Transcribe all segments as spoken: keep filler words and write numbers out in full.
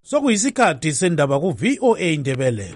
Sokuyisikhathi sendaba ku V O A Indebele.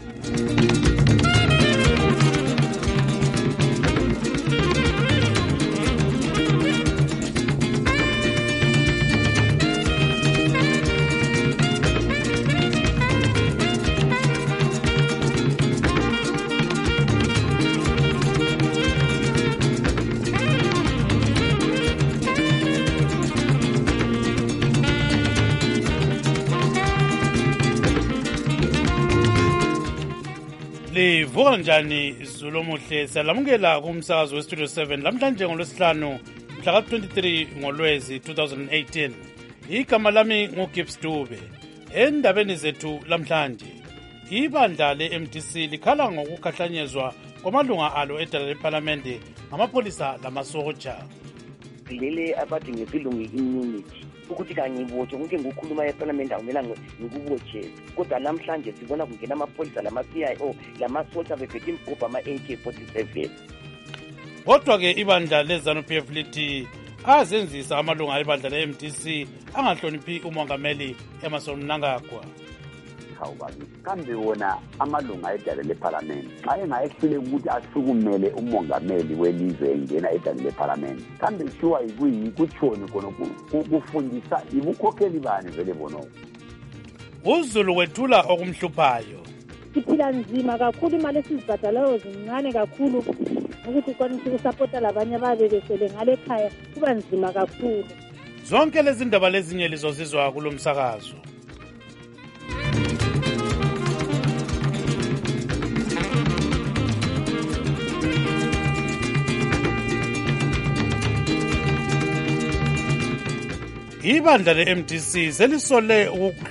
Livuka njani Zulu muhle, siyalamukela kumsakazo we Studio seven lamhlanje ngolwesihlanu mhla ka twenty-three ngoLwezi two thousand eighteen. Igama lami nguGibbs Dube. Endabeni zethu lamhlanje, ibandla le-M D C likhala ngokukhahlanyezwa kwamalunga alo edala leParlamente ngamapolisa lamasoja. Lele abathi ngesilungu immunity ukuthi kangibotshwe konke ngokukhuluma eParliament awumela ngikubotshe, kodwa namhlanje sibona kungena amapolisa lama-C I O lamasoja bephethe imibhobho ama-A K forty-seven. Kodwa ke ibandla le-ZANU P F lithi azenzisa amalunga ebandla le-M D C angahloniphi umongameli Emmerson Mnangagwa. Hawubani kambe wona amalunga edala leParlament xa engayehlule ukuthi asukumele umongameli welizwe engena edala leParlament, kambe shuwa yikutshoni khona kufundisa ibukhokheli bani vele bono. uZulu wethula okumhluphayo. Siphila nzima kakhulu, imali esizibhadalayo zincane kakhulu ukuthi kwanise ukusapota labanye ababe besele ngale ekhaya, kuba nzima kakhulu. Zonke lezi ndaba lezinye lizozizwa kulo msakazo. Ibandla le-M D C selisole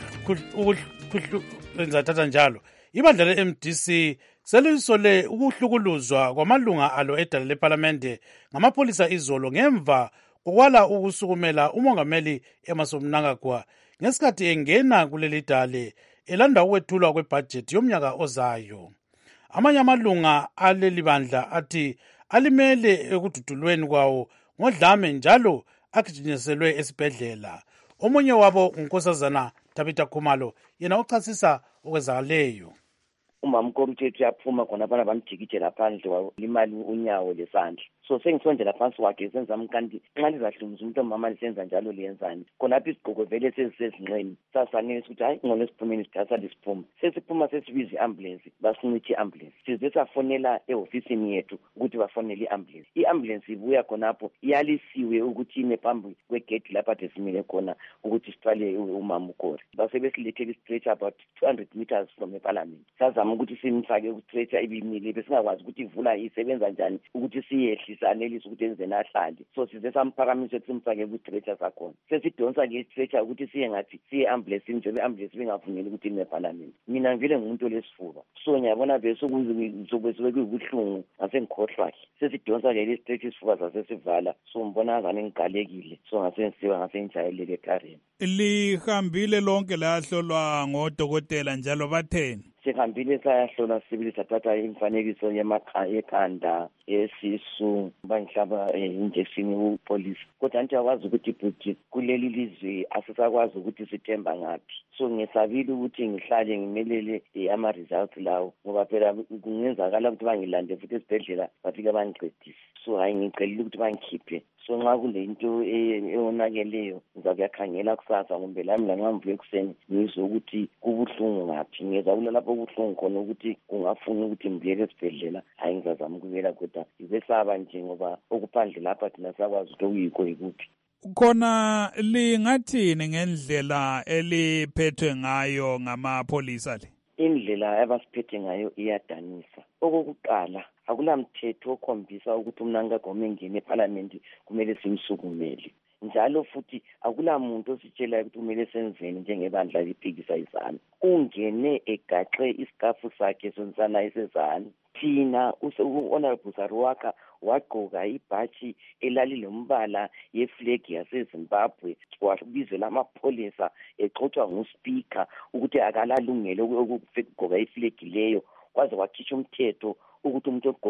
ukwenza njalo. Ibandla le-M D C selisole ukuhlukuluzwa kwamalunga alo edala leParlamente ngamapolisa izolo ngemva kokwala ukusukumela umongameli Emmerson Mnangagwa ngesikhathi engena kuleli dale elanda ukwethulwa kwebudget yomnyaka ozayo. Amanye amalunga aleli bandla athi alimele ekududulweni kwawo ngodlame njalo agijinyiselwe esibhedlela. Omunye wabo uNkosazana Tabitha Khumalo yena uchasisa okwenzakaleyo. Umama komthetho yaphuma khona abana bamjikijela phandle walimali unyawo lesandla. So sengisondela phansi wakhe senza mkanti nxa lizahlumza umuntu omama lisenza njalo liyenzani. Khonapho isigqoko vele sezisezinqeni. Sasanele ukuthi hayi ngcono siphumeni sithatha lisiphuma. Sesiphuma sesibiza iambulance, basinyithi iambulance. Size safonela eofisini yethu ukuthi bafonele iambulance. Iambulance ibuya khonapho iyalisiwe ukuthi ime phambi kwegate lapha desimile khona ukuthi sithwale umama ukhona. Base besilethele stretcher about two hundred meters from the Parliament. Sazama ukuthi simfake ku-stretcher ibimile besingakwazi ukuthi ivula isebenza njani ukuthi siyehlisa anelise ukuthi enze nahlali. So size samphakamisa ukuthi simfake ku-stretcher sakhona. Sesidonsa nge-stretcher ukuthi siye ngathi siye ambulance njengoba ambulance bengavumeli ukuthi ime eParliament. Mina ngivele ngumuntu lesifuba. So ngiyabona bese ukuzwe kubuhlungu ngase ngikhohlwa. Sesidonsa ke le-stretcher isifuba sasesivala. So ngibona ngani ngigalekile. So ngase ngisiwa ngase ngijayeleke ekareni. Lihambile lonke lahlolwa ngodokotela njalo batheni? Sihambile sayahlolwa sibili sathatha imfanekiso yekhanda, yesisu, bangihlaba injection upolice. Kodwa nje akwazi ukuthi bhuti kuleli lizwe asisakwazi ukuthi sithemba ngaphi. So ngisabile ukuthi ngihlale ngimelele ama results lawo ngoba phela kungenzakala ukuthi bangilande futhi esibhedlela bafika bangiqedise. So hayi ngicela ukuthi bangikhiphe. So nxa kulento eyonakeleyo ngizakuyakhangela kusasa ngombe lami lanxa mvuke ekuseni ngizwe ukuthi kubuhlungu ngaphi, ngeza kulapho kubuhlungu khona ukuthi kungafuna ukuthi ngibuyele esibhedlela. Hayi ngizazama ukubuyela kodwa ngizesaba nje ngoba okuphandle lapha thina sakwazi ukuthi okuyikho yikuphi. Khona lingathini ngendlela eliphethwe ngayo ngamapolisa le? Indlela abasiphethe ngayo iyadanisa. Okokuqala akulamthetho okhombisa ukuthi uMnangagwa omengene eParliament kumele simsukumele. Njalo futhi akulamuntu ositshela ukuthi kumele senzeni njengebandla liphikisa izanu. Ungene egaxe isikafu sakhe sonsana esezanu. Thina u-Honorable Saruwaka wagqoka ibhatshi elalilombala yeflag yaseZimbabwe, wabizwe lamapolisa exoxwa nguSpeaker ukuthi akalalungelo ukugqoka iflag leyo, kwaze wakhishwa umthetho ukuthi umuntu ogqoka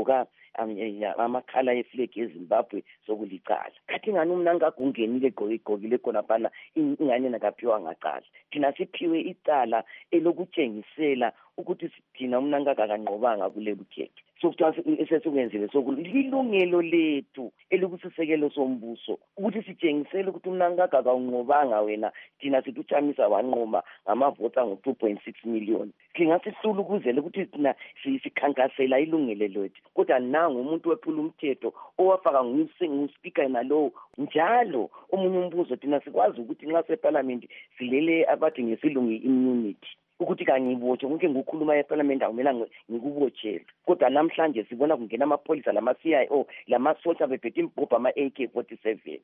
amakhala eflag eZimbabwe sokulicala. Kathi ngani umnangagwa ungenile egqokile khona phana ingane nakaphiwa ngaqala. Thina siphiwe icala elokutshengisela ukuthi thina umnangagwa kanqobanga kule kukhetho. So kuthiwa esesikwenzile sokulilungelo lethu elikusisekelo sombuso ukuthi sitshengisele ukuthi umnangagwa kawunqobanga wena thina situchamisa wanqoma ngamavota ngo two point six million. Singasisula ukuzela ukuthi thina sikhankasela ilungelo lethu kodwa nangu umuntu wephula umthetho owafaka nguSpeaker nalo njalo omunye umbuzo thina sikwazi ukuthi nxa seParliament silele abathi ngesilungu immunity ukuthi kangibotshe konke ngokukhuluma eParliament awumela ngikubotshela kodwa namhlanje sibona kungena amapholisa lama C I O lamasotsha bephethe imbhobha ama A K forty-seven.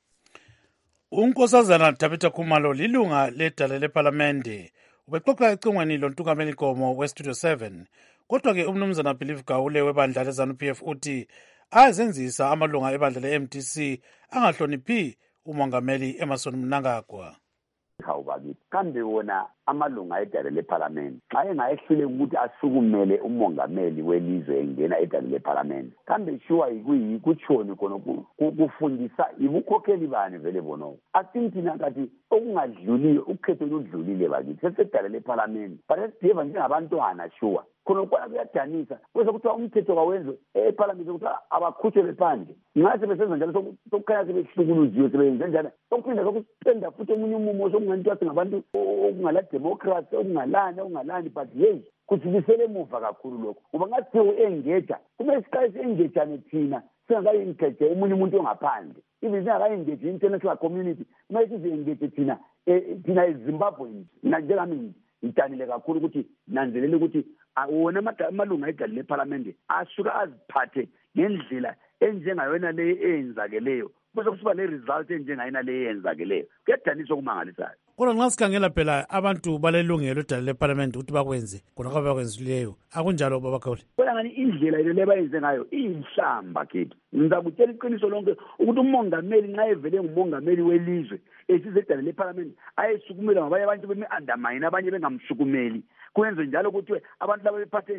uNkosazana Tabitha Khumalo lilunga ledale leParliament ubexoxa ecingweni lontukameli Nkomo weStudio seven kodwa ke umnumzana Believe Gawule webandla leZANU P F uthi ayazenzisa amalunga ebandla le-M D C angahloniphi umongameli Emmerson Mnangagwa. Hawu bakithi kambe wona amalunga edale leParliament xa engayehlule ukuthi asukumele umongameli welizwe engena edale leParliament kambe shuwa yikutshoni khona kufundisa ibukhokheli bani vele bono athina kathi okungadluliyo ukhetho ludlulile bakithi sesedale leParliament baresibheva njengabantwana shuwa khona kwa kuyadanisa bese kuthiwa umthetho kawenziwe eParliament ukuthi abakhutshwe bephandle ngathi besenza njalo sokukhanya sebehlukuluziwe sebenze njalo okuphinda sokuspenda futhi omunye umumo sokunganti singabantu okungala democracy okungalani okungalani but hey kuthikisele emuva kakhulu lokho ngoba ngathi uengeja kumele siqale siengejane thina singakayingeje umunye umuntu ongaphandle ibe singakayingeje international community kumele sizengeje thina thina eZimbabwe njengami ngitanile kakhulu ukuthi nanzelele ukuthi wona amalunga edale leParliament asuka aziphathe ngendlela enjengayona le eyenzakeleyo bese kusiba le result enjengayona le eyenzakeleyo kuyadanisa okumangalisayo. Kodwa nxa sikhangela phela abantu balelungelo edale leParliament ukuthi bakwenze khona kwabe bakwenzileyo akunjalo baba Khawule. Kodwa ngani indlela ile lebayenze ngayo iyihlamba kithi ngizakutshela iqiniso lonke ukuthi umongameli nxa evele ngumongameli welizwe esize edale leParliament ayesukumela ngabanye abantu bemi-undermine abanye bengamsukumeli kwenze njalo ukuthi abantu laba bephathe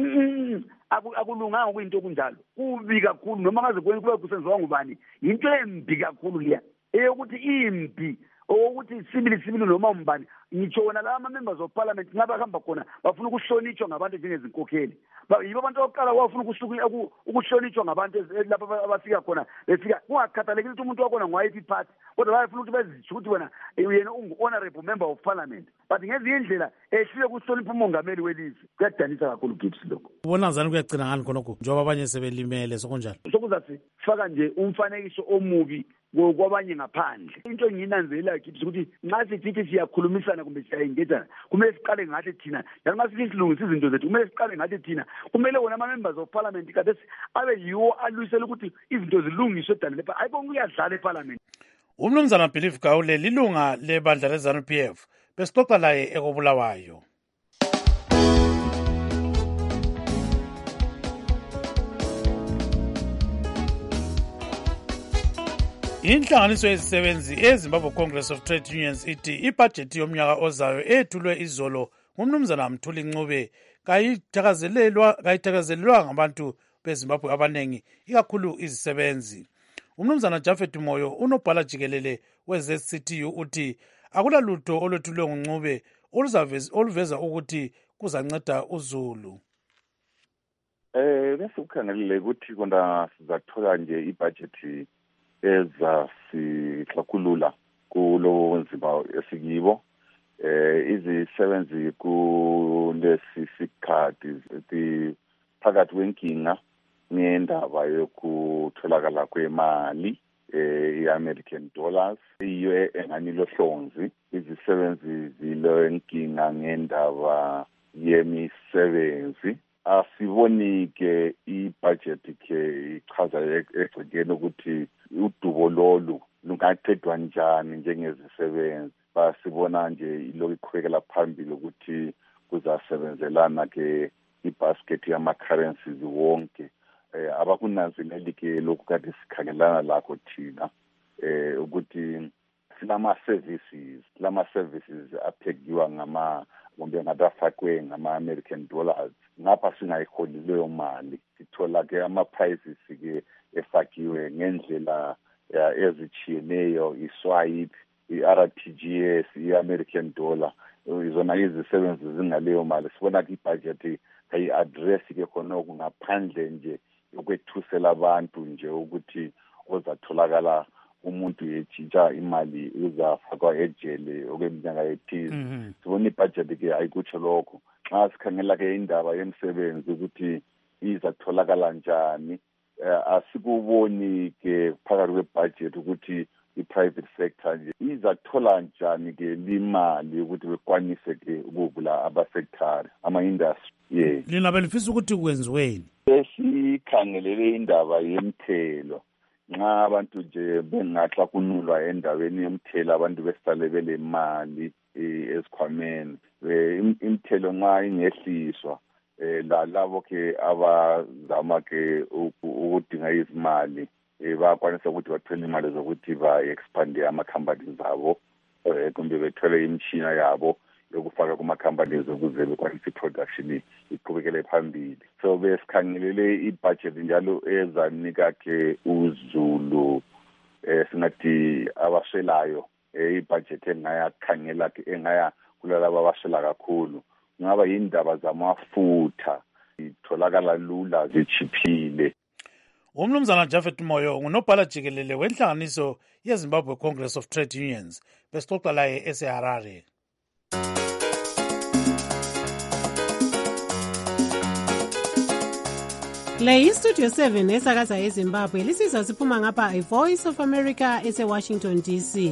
nje akulunganga kuyinto okunjalo kubi kakhulu noma ngaze kube kusenziwa ngubani yinto embi kakhulu leya eyokuthi imbi ukuthi sibili sibili noma umbani ngitsho wona la ama-members of Parliament ngaba hamba khona bafuna ukuhlonitshwa ngabantu njengezinkokheli yibo abantu okuqala wafuna ukuhlonitshwa ngabantu lapha abafika khona befika kungakhathalekile ukuthi umuntu wakhona ngwayiphi party kodwa bayafuna ukuthi bezitsho ukuthi wena yena ungu-honorable member of Parliament but ngezinye indlela ehlile kuhlonipha umongameli welizwe kuyadanisa kakhulu Gibbs lokho. Ubona zani kuyagcina ngani khonokho njengoba abanye sebelimele sokunjalo sokuzathi faka nje umfanekiso omubi kwabanye ngaphandle into enginanzelela kithi ukuthi nxa sithi siyakhulumisana kumbe siyayengejana kumele siqale ngathi thina noma sithi silungise izinto zethu kumele siqale ngathi thina kumele wona ama-members of Parliament kade abe yiwo alwisela ukuthi izinto zilungiswe edale lePha ayibonke uyadlala eParliament. Umnumzana Believe Gawule lilunga lebandla leZANU P F besixoxa laye ekobulawayo. Inhlanganiso yezisebenzi eZimbabwe Congress of Trade Unions ithi ibhajethi yomnyaka ozayo ethulwe izolo ngumnumzana Mthuli Ncube kayithakazelelwa kayithakazelelwa ngabantu beZimbabwe abanengi ikakhulu izisebenzi. Umnumzana Jafet Moyo unobhala jikelele we-Z C T U uthi akulalutho olwethulwe nguNcube oluveza ukuthi kuzanceda uZulu. Eh bese ukhangelele ukuthi konda sizathola nje ibhajethi ezasihlakulula kulo nzima esikibo eh izisebenzi kulesi sikhathi phakathi wenkinga ngendaba yokutholakala kwemali eh i-American dollars iyo engani lohlonzi izisebenzi zilenkinga ngendaba yemisebenzi asibonike ibudget ke ichaza egcekeni ukuthi udubo lolu lungaqedwa njani njengezisebenzi basibona nje ilokhu iqhubekela phambili ukuthi kuzasebenzelana ke ibasket yama-currencies wonke eh abakunanzeleli ke lokhu kade sikhangelana lakho thina eh ukuthi silama services lama services aphekiwa ngama kumbe ngabe afakwe ngama-American dollars ngapha singayiholi leyo mali. Sithola-ke ama-prices-ke efakiwe ngendlela ezitshiyeneyo, i-swipe, i-R T G S, i-American dollar, izona izisebenzi zingaleyo mali. Sibona-ke ibhajethi kayi-address-ke khonoko ngaphandle nje yokwethusela abantu nje ukuthi ozatholakala umuntu etshintsha imali uzafakwa ejele okweminyaka ethize. Sibona ibhajethi-ke ayikutsho lokho. Xa sikhangela-ke indaba yemisebenzi ukuthi izatholakala njani, asikuboni-ke phakathi kwebhajethi ukuthi i-private sector nje izathola njani-ke limali ukuthi bekwanise-ke ukuvula abasektari, ama-industry. Yeah. Lina belifisa ukuthi kwenziweni? Esikhangelele indaba yemthelo. Nxa abantu nje bengahlakunulwa endaweni yemthelo, abantu besale bele mali esikhwameni. Imthelo nxa ingehliswa, la labo ke abazama ke ukudinga izimali bayakwanisa ukuthi bathole imali zokuthi ba-expande ama-companies abo, kumbe bethole imishina yabo yokufaka kuma-companies ukuze bekwanise i-production iqhubekele phambili. So besikhangelele i-budget njalo ezanika-ke uzulu singathi abaswelayo, i-budget engayakhangela-ke engaya kulalabo abaswela kakhulu. Ngaba yindaba zamafutha, itholakala lula, zichiphile. Umnumzana Japhet Moyo ngunobhala jikelele wenhlanganiso yeZimbabwe Congress of Trade Unions. Besixoxa laye eseHarare. Le iStudio seven esakaza eZimbabwe lisizwa siphuma ngapha iVoice of America ese-Washington D C.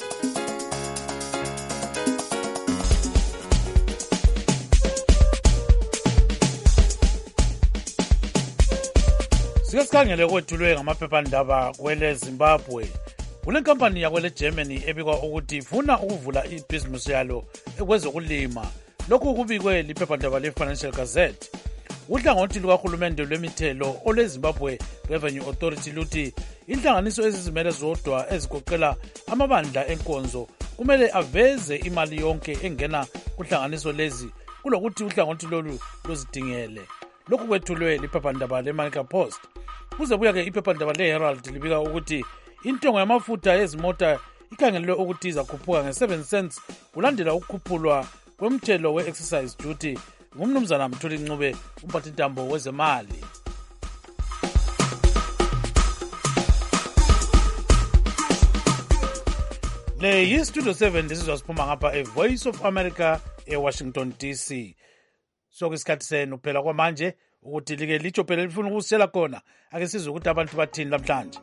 Sike sikhangele kwethulwe ngamaphephandaba kwele Zimbabwe. Kule nkampani yakwele Germany ebikwa ukuthi ifuna ukuvula ibhizinisi yalo kwezokulima. Lokhu kubikwe liphephandaba le-Financial Gazette. Uhlangothi lukahulumende lwemithelo olweZimbabwe Revenue Authority luthi inhlanganiso ezizimele zodwa ezigoqela amabandla enkonzo kumele aveze imali yonke engena kuhlanganiso lezi kulokuthi uhlangothi lolu luzidingele. Lokhu kwethulwe liphephandaba le-Manica Post. Kuze buya-ke iphephandaba le-Herald libika ukuthi intengo yamafutha yezimota ikhangelelwe ukuthi izakhuphuka nge-seven cents kulandela ukukhuphulwa kwemthelo we-exercise duty ngumnumzana Mthuli Ncube, umphathintambo wezemali. Le yi-Studio seven lisizwa siphuma ngapha e-Voice of America e-Washington D C. Soke isikhathi senu phela kwamanje ukuthi like litsho phela lifuna ukusitshela khona. Ake sizwe ukuthi abantu bathini namhlanje.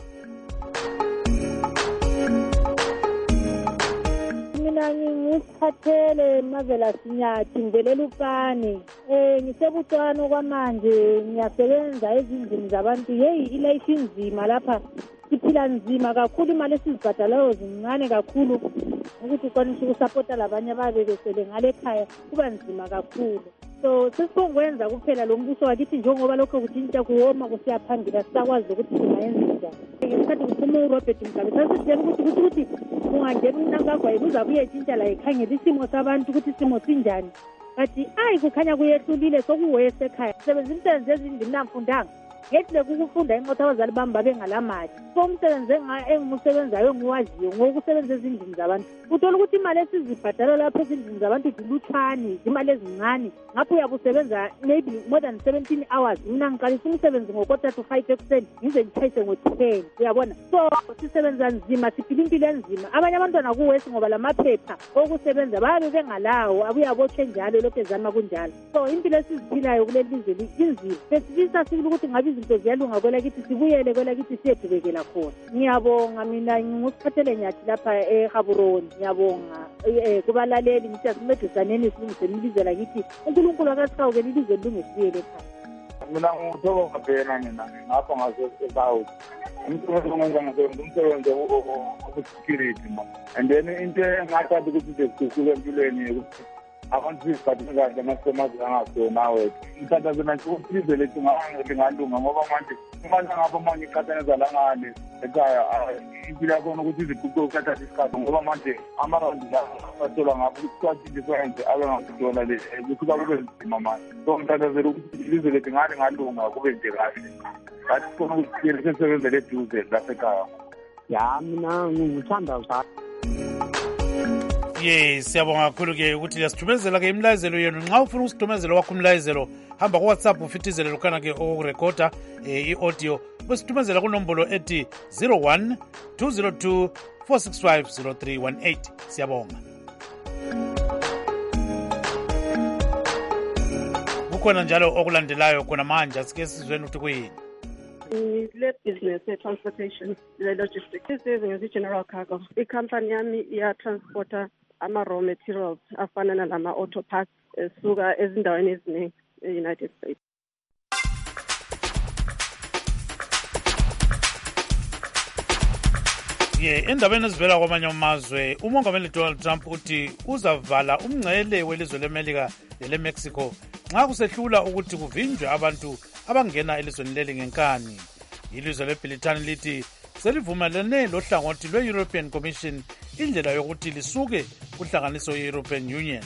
Mina ngingusiphathele Mavela Sinyathi ngivelela upane. Eh ngisebutswana kwamanje ngiyasebenza ezindlini zabantu. Hey ilife inzima lapha. Siphila nzima kakhulu, imali esizibhadalayo zincane kakhulu ukuthi ukwanise ukusapota labanye ababe besele ngale ekhaya kuba nzima kakhulu. So sesibongwenza kuphela lo mbuso wakithi njengoba lokho kuthinta kuwoma kusiya phambili asakwazi ukuthi singayenza njani. Ngesikhathi kuphuma uRobert Mugabe sasitshela ukuthi ukuthi ukuthi ungangena uNangagwa uzabuye etshintsha la ekhangela isimo sabantu ukuthi isimo sinjani. Bathi ayi kukhanya kuyehlulile sokuwese ekhaya. Sebenza imisebenzi ezindlini namfundanga. Ngethi ukufunda inqotha abazali bami babengalamali. So umsebenzi engimusebenzayo ngiwaziyo ngokusebenza ezindlini zabantu. Uthola ukuthi imali esizibhadala lapha ezindlini zabantu dilutshwane, imali ezincane. Ngapho uyabusebenza maybe more than seventeen hours. Mina ngiqalisa umsebenzi ngo-quarter to five ekuseni ngize ngitshayise ngo-ten. Uyabona? So sisebenza nzima, siphila impilo enzima. Abanye abantwana kuwesi ngoba lamaphepha okusebenza bayabe bengalawo, abuye abotshwe njalo lokho ezama kunjalo. So impilo esiziphilayo kuleli lizwe inzima. Sesifisa sibili ukuthi ngabe izinto ziyalunga kwela kithi sibuyele kwela kithi siyedubekela khona. Ngiyabonga mina ngingusiphathele Nyathi lapha eGaborone. Ngiyabonga eh kubalaleli ngithi asimedisaneni silungise ilizwe lakithi. uNkulunkulu akasihawukele ilizwe lilungisiyele ekhaya. Mina ngithokoza phela mina ngapha ngazo eSouth. Umsebenzi ongenza ngazo umsebenzi wokusecurity ma. And then into engathanda ukuthi nje sisuke empilweni ukuthi abantu siziphathile kahle amasemazwe angasona wethu ngikhathazela nje ukuthi ilizwe lethu lingalunga ngoba manje kumanje ngapha manje ikhathazela langane ekhaya impilo yakhona ukuthi iziguquke ukuthatha isikhathi ngoba manje amarandi la asolwa ngapho ukuthi kwathi kwenze abe ngakudola le kusuka kube nzima manje so ngikhathazela ukuthi ilizwe lethu ngale ngalunga kube nje kahle ngathi khona ukuthi sisebenzele eduze lasekhaya. Ya mina ngithanda usapho. Yes, siyabonga kakhulu ke ukuthi liyasithumezela ke imlayezelo yenu. Nxa ufuna ukusithumezela wakho umlayezelo hamba ku WhatsApp ufithizele lokhana ke okurekhoda eh, i-audio besithumezela kunombolo ethi zero one two zero two four six five zero three one eight. Siyabonga. Kukhona njalo okulandelayo khona manje asike sizweni ukuthi kuyini. Le business transportation le logistics isizwe nge-general cargo. I-company yami iya-transporta ama-raw materials afana nalama auto parts esuka ezindaweni eziningi e-United States. Ye endabeni ezivela kwamanye amazwe umongameli Donald Trump uthi uzavala umngcele welizwe leMelika neleMexico nxa kusehlula ukuthi kuvinjwe abantu abangena elizweni leli ngenkani. Ilizwe leBritani lithi selivumelene lohlangothi lwe-European Commission indlela yokuthi lisuke kuhlanganiso ye-European Union.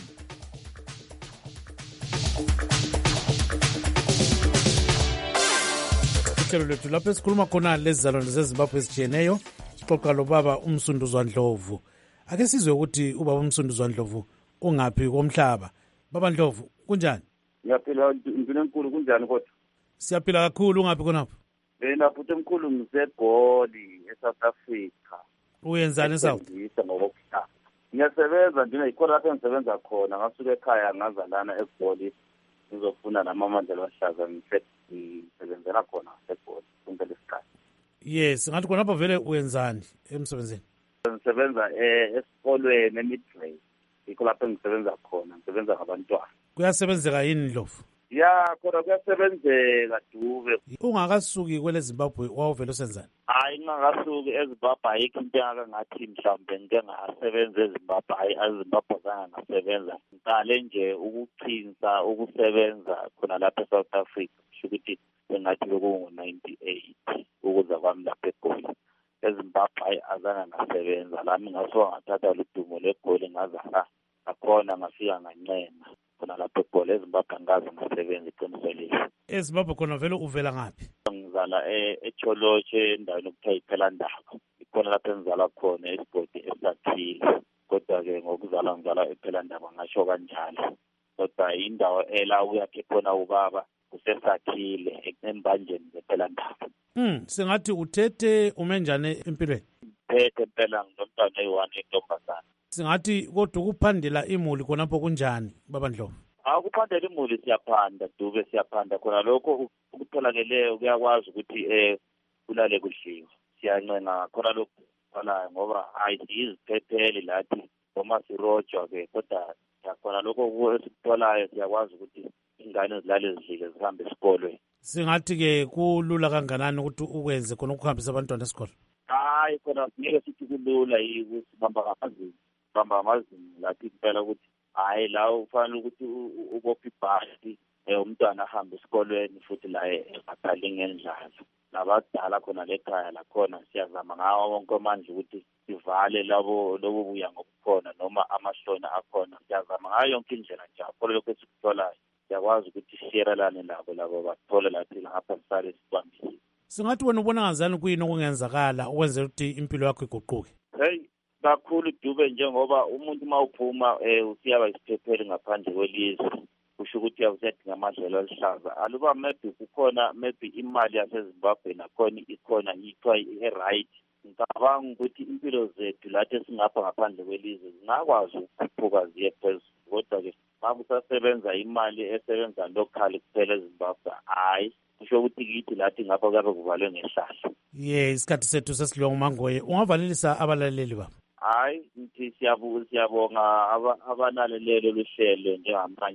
Uhlelo lwethu lapho esikhuluma khona lezizalwane zeZimbabwe ezitshiyeneyo sixoxa lobaba uMsunduzwa Ndlovu. Ake sizwe ukuthi ubaba uMsunduzwa Ndlovu ungaphi komhlaba. Baba Ndlovu kunjani? Ngiyaphila impilo enkulu kunjani kodwa? Siyaphila kakhulu ungaphi khonapho? Mina futhi emkhulu ngiseGoli eSouth Africa. Uyenzani eSouth? Ngiyasebenza njena ikhona lapho engisebenza khona ngasuka ekhaya ngazalana eGoli ngizofuna namamandla wahlaza ngisebenzela khona eGoli kumpela isikhathi. Yes, ngathi khona lapha vele uyenzani emsebenzini? Ngisebenza esikolweni eMidway. Ikho lapho engisebenza khona ngisebenza ngabantwana. Kuyasebenzeka yini Ndlovu? Ya, kodwa kuyasebenzeka Dube. Ungakasuki kwele Zimbabwe wawuvela usenzani? Hayi ngingakasuki eZimbabwe ayikho into engaka ngathi mhlawumbe ngike ngasebenza eZimbabwe hayi eZimbabwe zanga ngasebenza. Ngicale nje ukuchinsa ukusebenza khona lapha eSouth Africa kusho ukuthi engathi bekungu ninety-eight ukuza kwami lapha eGoli. eZimbabwe hayi azange ngasebenza lami ngasuka ngathatha ludumo leGoli ngazala akhona ngafika ngancema. Khona lapho eGoli eZimbabwe ngaze ngasebenza iqiniso leli. eZimbabwe khona vele uvela ngaphi? Ngizala eCholoche endaweni okuthiwa iPhelandaba. Ikhona lapho engizala khona esigodi esathile. Kodwa-ke ngokuzala ngizala ePhelandaba ngasho kanjalo. Kodwa indawo ela uyakhe khona ubaba kusesathile embanjeni zePhelandaba. Hmm, singathi uthethe umenjane empilweni? Phethe phela ngomntwana oyi-one entombazana. Singathi kodwa ukuphandela imuli khonapho kunjani baba Ndlovu? Akuphandela imuli siyaphanda Dube siyaphanda khona lokho ukutholakeleyo kuyakwazi ukuthi eh kulale kudliwa. Siyancenga khona lokho khona ngoba ayiziphepheli lathi noma sirojwa ke kodwa khona lokho esikutholayo siyakwazi ukuthi ingane zilale zidlile zihambe esikolweni. Singathi ke kulula kanganani ukuthi ukwenze khona ukuhambisa abantwana esikole? Hayi khona ngeke sithi kulula ukuthi bamba ngamazinyo bamba ngamazinyo lathi kuphela ukuthi hayi la ufanele ukuthi ubophe ibhasi umntwana ahambe esikolweni futhi la ebhathali ngendlalo. Nabadala khona lekhaya lakhona siyazama ngawo wonke amandla ukuthi sivale labo lobo buya ngokukhona noma amahlona akhona. Siyazama ngayo yonke indlela njalo khona lokho esikutholayo siyakwazi ukuthi sisherelane labo labo bathole lathi lapha sisale sibambile. Singathi wena ubona ngazani kuyini okungenzakala ukwenza ukuthi impilo yakho iguquke? Hey kakhulu Dube njengoba umuntu mawuphuma eh usiyaba isiphepheli ngaphandle kwelizwe kusho ukuthi uyawusedinga amadlela alihlaza. Aluba maybe kukhona maybe imali yaseZimbabwe nakhona ikhona ithiwa i-right. Ngicabanga ukuthi impilo zethu lathi esingapha ngaphandle kwelizwe zingakwazi ukukhuphuka ziye phezulu. Kodwa-ke makusasebenza imali esebenza local kuphela eZimbabwe hayi kusho ukuthi kithi lathi ngapha kuyabe kuvalwe ngehlahla. Ye isikhathi sethu sesilungu mangoye ungavalelisa abalaleli baba? Hayi ngithi siyabonga siyabonga abanalelelo luhlelo njengamanje.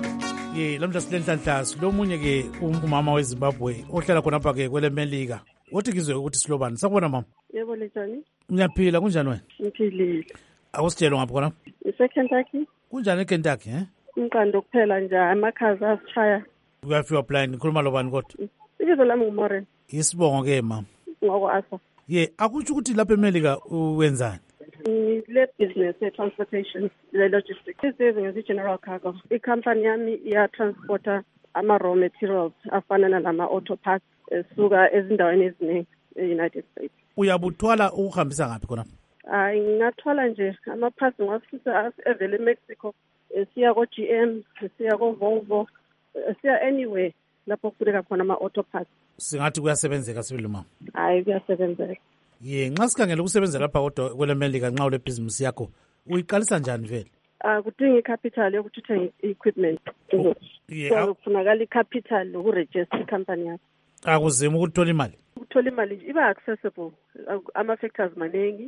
Ye lamhla silenhlanhla lo munye ke umama weZimbabwe ohlala khonapha ke kweleMelika Wothi ngizwe ukuthi silobani. Sakubona mama. Yebo njani? Ngiyaphila kunjani wena? Ngiphilile. Akusitshelo ngapha khona? Ise-Kentucky. Kunjani eKentucky eh? Umqando kuphela nje amakhaza asishaya. Uyafika blind ngikhuluma lobani kodwa? Ibizo lami nguMoren. Isibongo ke mama. Ngoko asa. Ye, akutsho ukuthi lapha eMelika uwenzani? Le business transportation le logistics. Isizwe nge-general cargo. I-company yami iya-transporta ama-raw materials afana nalama auto parts esuka ezindaweni eziningi e-United States. Uyabuthwala ukuhambisa ngaphi khona? Hayi ngingathwala nje ama-parts ngiwasisa evele eMexico siya ko-G M, siya ko-Volvo, siya anywhere lapho kufuneka khona ama-auto parts. Singathi kuyasebenzeka sibili mama. Hayi kuyasebenzeka. Ye, nxa sikhangela ukusebenza lapha kodwa kwele Melika nxa ule business yakho uyiqalisa njani vele? Ah kudinga icapital yokuthi uthenge equipment. Yeah, so kufunakala icapital lokuregister icompany yakho. Akuzima ukuthola imali. Ukuthola imali iba accessible ama factors maningi.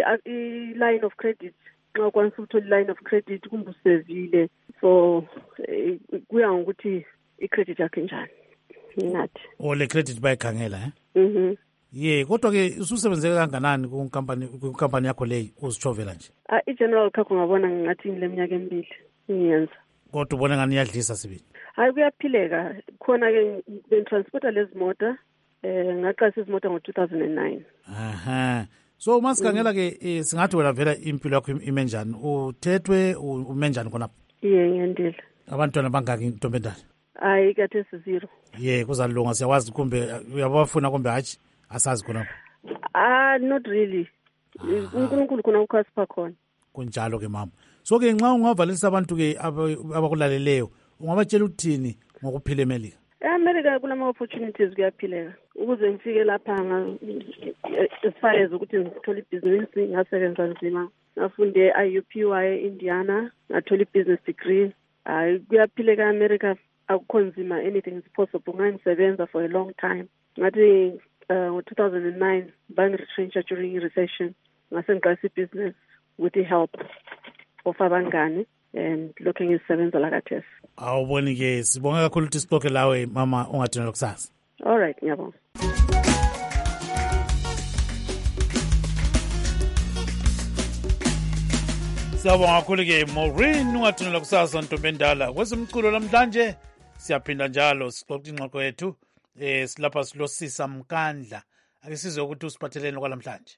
I-line of credit nxa kwanisa ukuthola i-line of credit kumbe usevile so kuya ngokuthi i-credit yakho njani. Ngathi. O le credit bayikhangela eh? Mhm. Ye, kodwa ke ususebenze kanganani ku company ku company yakho leyi uzichovela nje? Ah i-general cargo ngabona ngathi ngileminyaka emibili ngiyenza. Kodwa ubona ngani iyadlisa sibili? Hayi kuyaphileka khona ke bengitransporta lezi moto eh ngaqasa izimoto ngo two thousand nine. Aha. So masikhangela ke eh, singathi wena vela impilo yakho ime njani? Uthethwe ume njani khona? Ye ngiyandile. Abantwana bangaki intombi endala? Hayi kade sizero. Ye kuzalunga siyawazi kumbe uyabafuna kumbe hathi asazi khona? Ah not really. uNkulunkulu khona ukhasipha khona. Kunjalo ke mama. So ke nxa ungavalisa abantu ke abakulaleleyo ungabatshela ukuthini ngokuphila eMelika? eAmerica kunama opportunities kuyaphileka. Ukuze ngifike lapha nga as far as ukuthi ngithola ibhizinisi ngasebenza nzima. Ngafunde I U P Y Indiana, ngathola business degree. Hayi kuyaphileka eAmerica akukho nzima, anything is possible. Ngangisebenza for a long time. Ngathi uh, ngo two thousand nine bangi-retrencha during recession. Ngase ngiqalisa business with the help of abangani and looking isebenza lakathesi. Awuboni ke sibonga kakhulu ukuthi sixoxe lawe mama ungadinela kusasa. All right, ngiyabonga. Siyabonga kakhulu ke Maureen ungadinela kusasa ntombi endala. Kwezomculo namhlanje siyaphinda njalo sixoxe ingxoxo yethu eh silapha silosisa Mkandla. Ake sizwe ukuthi usiphatheleni kwalamhlanje.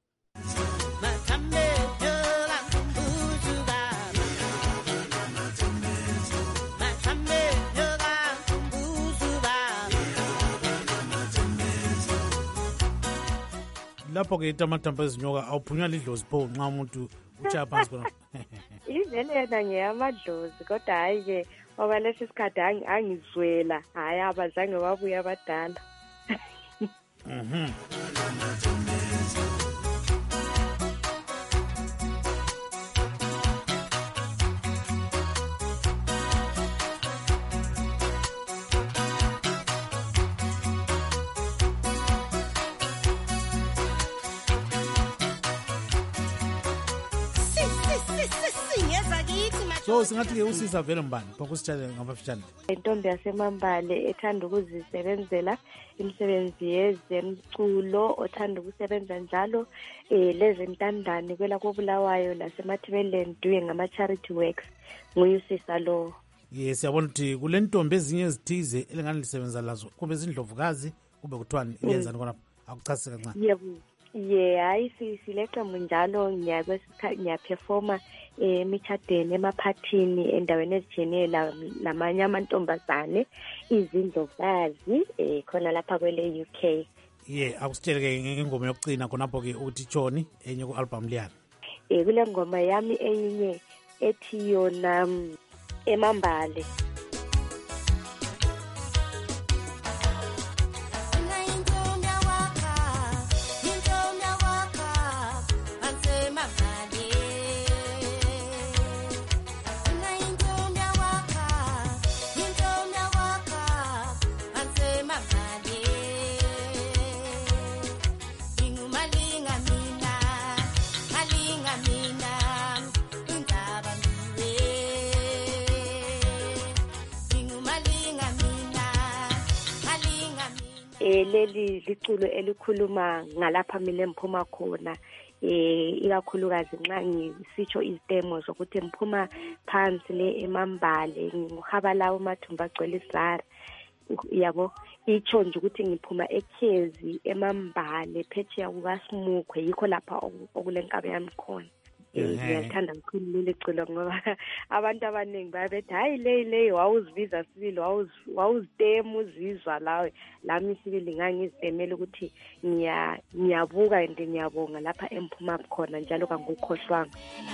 Lapho ke itamatamba ezinyoka awuphunywa lidlozi pho nxa umuntu uchaya phansi khona. Ivele yena ngeyamadlozi kodwa hayi ke ngoba lesi sikhathi angizwela hayi abazange babuya abadala. Mhm. So singathi ke usisa vele mbani ngokusitshela ngabafitshane. Intombi yaseMambale ethanda ukuzisebenzela imisebenzi yezemculo, othanda ukusebenza njalo eh lezentandane kwela koBulawayo laseMathibeleni doing ngama charity works. Nguyusisa lo. Yes, siyabona ukuthi kule ntombi ezinye ezithize elingani lisebenza lazo kube izindlovukazi kube kuthiwani iyenzani khona akuchasise kancane. Yebo. Yeah, hayi sileqa njalo ngiyakwesikhathi ngiyaperforma emithadeni emaphathini endaweni ezitshiyeneyo lamanye amantombazane izindlovukazi eh khona lapha kwele U K. Yeah, akusitshele ke ingoma yokucina khonapho ke uthi Tshoni enye ku album liyani. Eh kule ngoma yami enye ethi yona eMambale. leli liculo elikhuluma ngalapha mina emphuma khona eh ikakhulukazi nxa ngisitsho izitemo zokuthi ngiphuma phansi le emambale ngihaba lawo mathumba agcwele isara yabo itsho nje ukuthi ngiphuma ekhezi emambale phetsheya kukaSimukhwe yikho lapha okulenkabe yami khona. Ngiyalithanda kakhulu leli culo ngoba abantu abaningi babethi hayi le le wawuzibiza sibili wawuzitema uzizwa lawe lami sibili ngangizitemela ukuthi ngiya ngiyabuka and ngiyabonga lapha emphuma khona njalo kangukhohlwanga.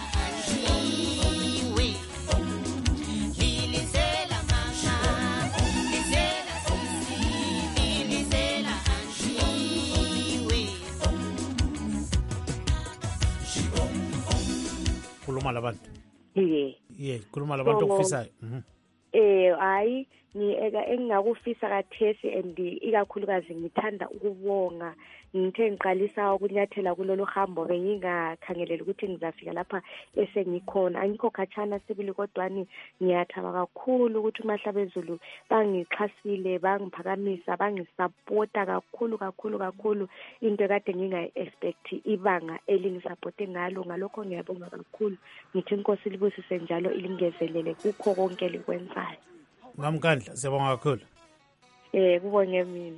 Kuluma labantu. Yeah. Yeah, kuluma labantu okufisayo. Mhm. Eh hayi ni eka engakufisa kathesi and ikakhulukazi ngithanda ukubonga ngithe ngiqalisa ukunyathela kulolu hambo bengingakhangelela ukuthi ngizafika lapha esengikhona angikho khatshana sibili kodwani ngiyathaba kakhulu ukuthi uMahlabezulu bangixhasile bangiphakamisa bangisupporta kakhulu kakhulu kakhulu into kade nginga expect ibanga elingisupporte ngalo ngalokho ngiyabonga kakhulu ngithi inkosi libusise njalo ilingezelele kukho konke likwenzayo. Ngamkandla siyabonga kakhulu. Eh kubonge mina.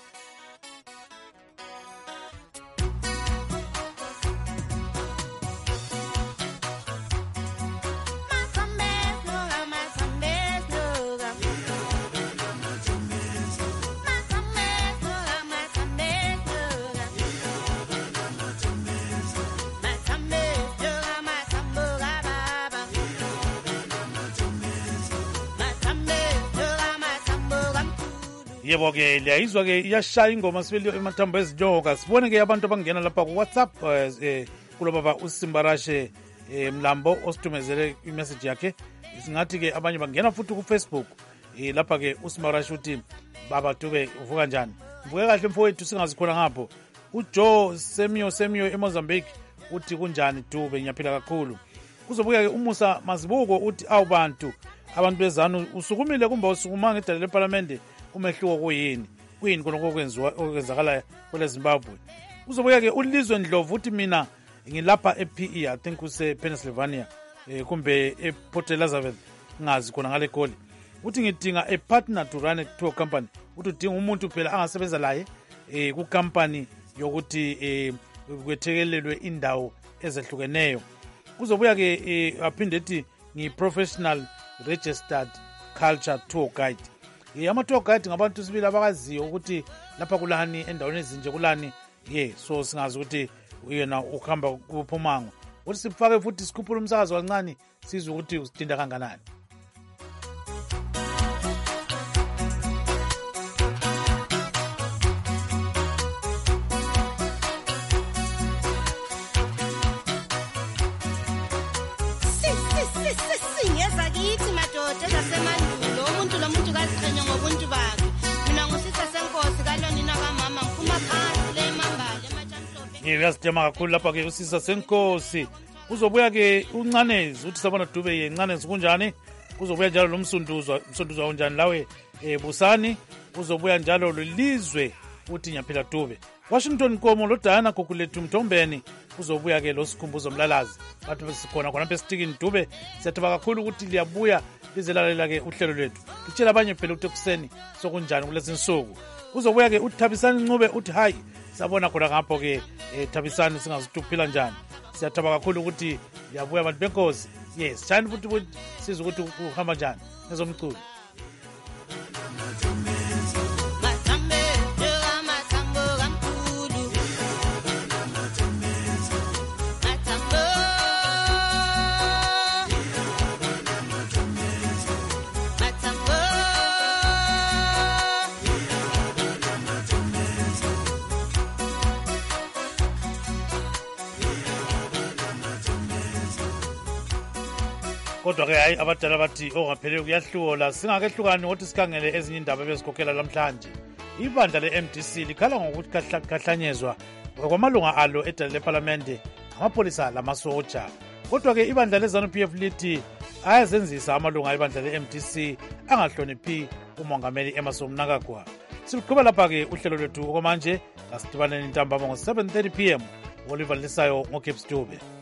Yebo ke liyayizwa ke iyashaya ingoma sibili emathambo ezinyoka sibone ke abantu abangena lapha ku WhatsApp eh kulo baba uSimbarashe Mlambo osithumezele imessage yakhe singathi ke abanye bangena futhi ku Facebook eh lapha ke uSimbarashe uthi baba Dube uvuka njani mvuke kahle mfowethu singazikhona ngapho uJoe Semio Semio eMozambique uthi kunjani Dube ngiyaphila kakhulu kuzobuya ke uMusa Mazibuko uthi awubantu abantu bezanu usukumile kumbe usukuma ngedala leParliament umehluko kuyini kuyini konke okwenziwa okwenzakala kule Zimbabwe uzobuya ke uLizwe Ndlovu uthi mina ngilapha ePE I think use Pennsylvania eh kumbe ePort Elizabeth ngazi khona ngale Goli uthi ngidinga a partner to run a tour company uthi udinga umuntu phela angasebenza laye eh ku company yokuthi eh kwethekelelwe indawo ezehlukeneyo uzobuya ke aphinde ethi ngi professional registered culture tour guide ye ama-tour guide ngabantu sibili abakaziyo ukuthi lapha kulani endaweni ezinje kulani ye so singazi ukuthi yena ukuhamba kuphumango uthi sifake futhi sikhuphula umsakazo kancane sizwe ukuthi usidinda kanganani. Singeza kithi madoda ezasemandulo umuntu lo muntu kaziqhenya ngobuntu bakhe mina ngusisa senkosi kalonina kamama ngiphuma phansi le emambale ematshanhlophe ngiyazitema kakhulu lapha ke usisa senkosi uzobuya ke uncanezi uthi sabona Dube yencanezi kunjani uzobuya njalo lo msunduzwa msunduzwa unjani lawe ebusani uzobuya njalo lelizwe uthi nyaphila Dube Washington Nkomo lo Diana Kokulethu Mthombeni uzobuya ke lo Sikhumbuzo Mlalazi bathu besikhona khona bestikini Dube siyathaba kakhulu ukuthi liyabuya lizelalela ke uhlelo lwethu litshela abanye phela ukuthi ekuseni sokunjani kulezi nsuku uzobuya ke uThabisani Ncube uthi hayi sabona khona ngapho ke Thabisani singazukuphila njani siyathaba kakhulu ukuthi liyabuya abantu benkosi yes shine futhi sizwe ukuthi uhamba njani ngezomculo. Kodwa ke hayi abadala bathi ongaphelele kuyahluka singakehlukani ukuthi sikhangele ezinye indaba ebezikhokhela namhlanje ibandla le-M D C likhala ngokuthi kahlanyezwa kwamalunga alo edala leParliament ngamapolisa lamasoja kodwa ke ibandla le-ZANU-P F lithi ayazenzisa amalunga ebandla le-M D C angahloniphi umongameli Emmerson Mnangagwa siluqhuba lapha-ke uhlelo lwethu okwamanje. Asidibaneni ntambama ngo seven thirty p m. Oliver Lisayo ngoCape Stube.